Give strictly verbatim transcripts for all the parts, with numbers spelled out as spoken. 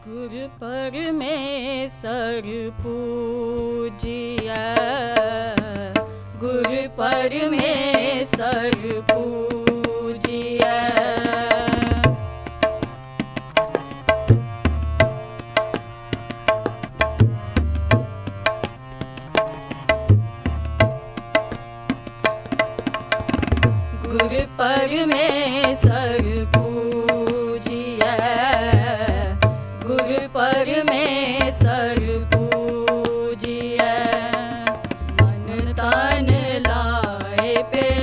गुरु परमेश्वर पूजिया, गुरु परमेश्वर पूजिया। गुरु परमेश्वर पूजिया, गुरु परमेश्वर पूजिया। मन तन लाए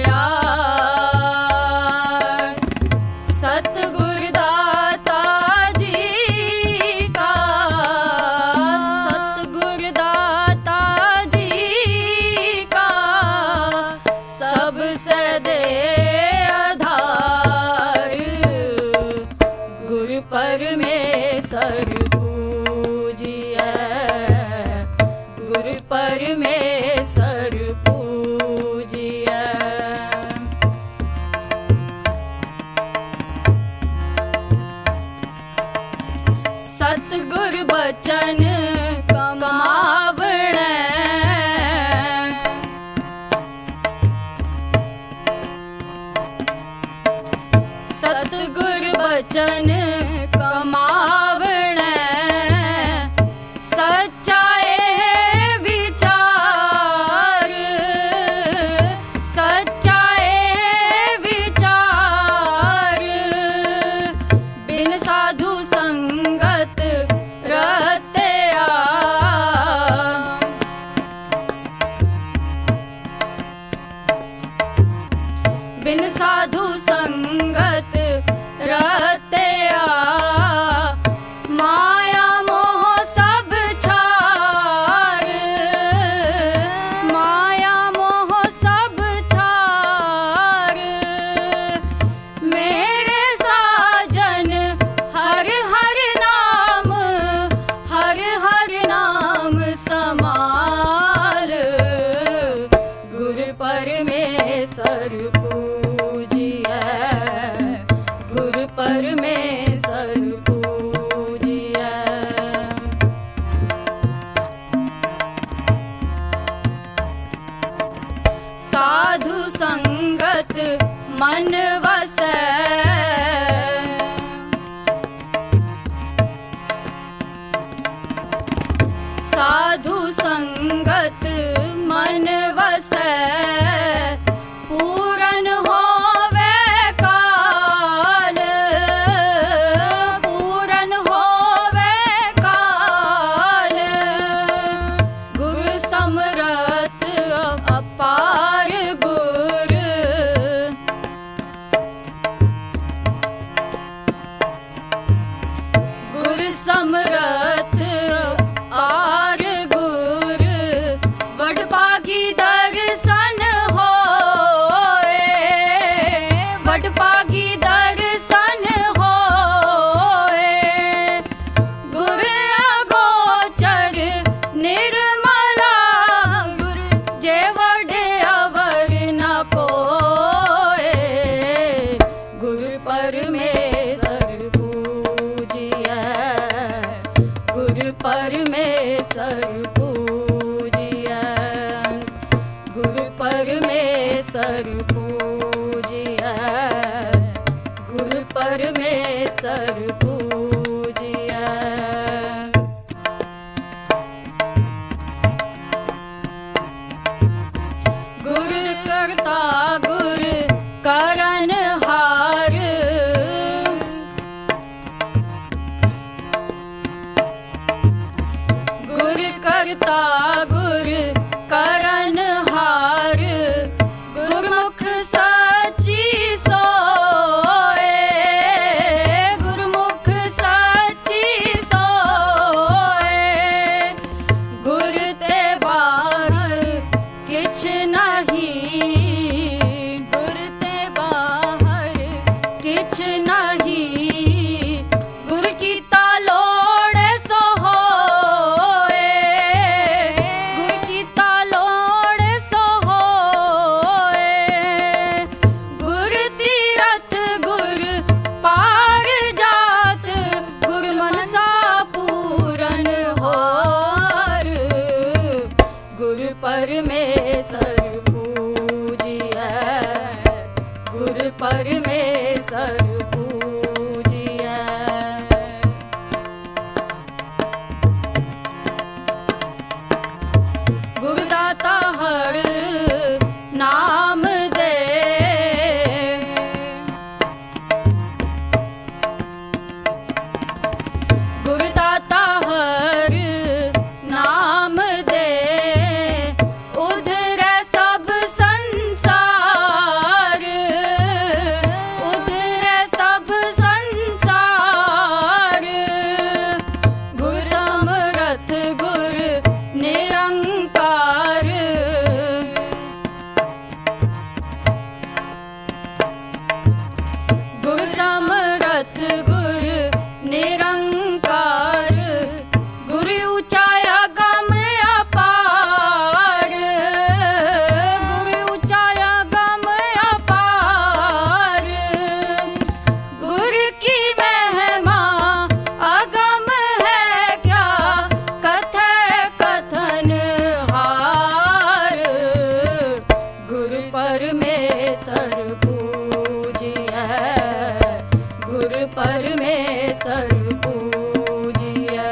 प्यार सतगुर दाता जी का, सतगुर दाता जी का सबसे दे आधार। गुरु परमेश्वर पूजिया, गुरु परमेश्वर पूजिया। सतगुर बचन कमावणे, सतगुर बचन कमावणे। सच्चाए विचार, सच्चाए विचार। बिन साधु संगत रहते आ, बिन साधु संगत रहते आ। माया मोह सब छार, माया मोह सब छार। मेरे साजन हर हर नाम, हर हर नाम समाल। गुरु परमेश्वर पूजिया, गुरु परमेश्वर पूजिया। साधु संगत मन वसै, साधु संगत मन वसै। पूरन होवे काल, पूरन होवे काल। गुरु समरथ अपार गुर, गुरु समरथ आर गुर। वडभागी दर्शन होए, वडभागी दर्शन होए। गुर अगोचर निर्मला, गुर जे वडे अवर न कोए। गुरु परमेश्वर पूजिया, गुरु परमेश्वर पूजिया, गुरु परमेश्वर पूजिया, गुरु परमेश्वर पूजिया। गुरु करता गुर करन हार, गुर करता गुर करन हार। गुरमुख सची सोए, गुरमुख सची सोए। गुर ते बाहर किछ नहीं, गुर ते बाहर किछ नहीं। गुर कीता लोड़ सो होए, परमेसर पूजिए।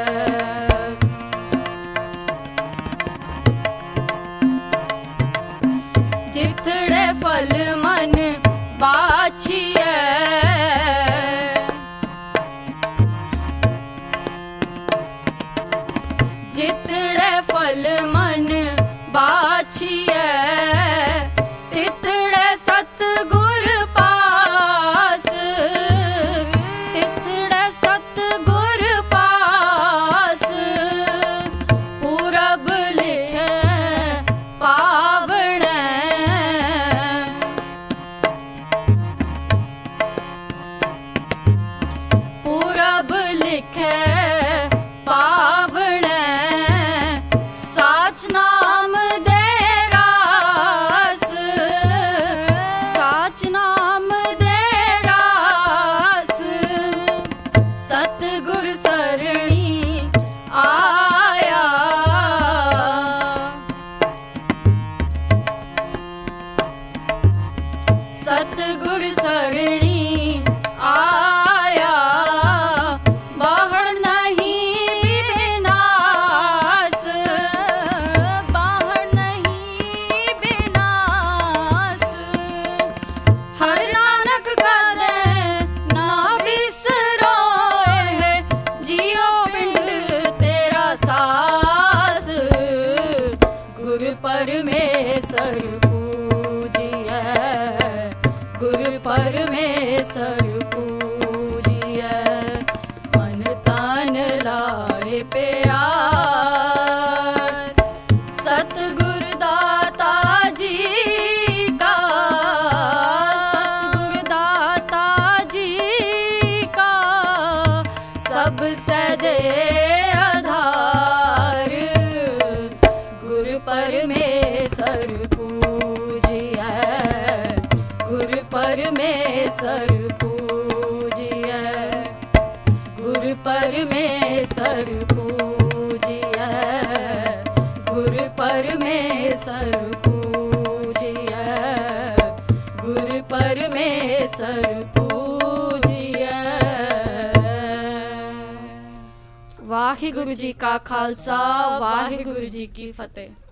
जितड़े फल मन बाछिए, जितड़े फल मन बाछिए, तितड़े सतगुर पास, तितड़े सतगुर पास। पूरब लिखे पावण, पूरब लिखे पावण, साच नाम दे रास, साच नाम दे रास। सतगुर सरणी आया, सतगुर सरणी आया। बाहर नहीं विनाश, बाहर नहीं विनाश। हर नानक कदे ना बिसरोए, जियो पिंड तेरा सास। गुरु परमेसर पूजिए, गुरु परमेसर पूजिए। मन तन लाए प्यार, सतगुर दाता जी का, सतगुर दाता जी का। सबसे दे आधार, गुरु परमेसर पूजिए, गुरु परमेसर पूजिए, गुरु परमेसर पूजिए, गुरु परमेसर पूजिए, गुरु परमेसर पूजिए। वाहिगुरु जी का खालसा, वाहिगुरु जी की फतेह।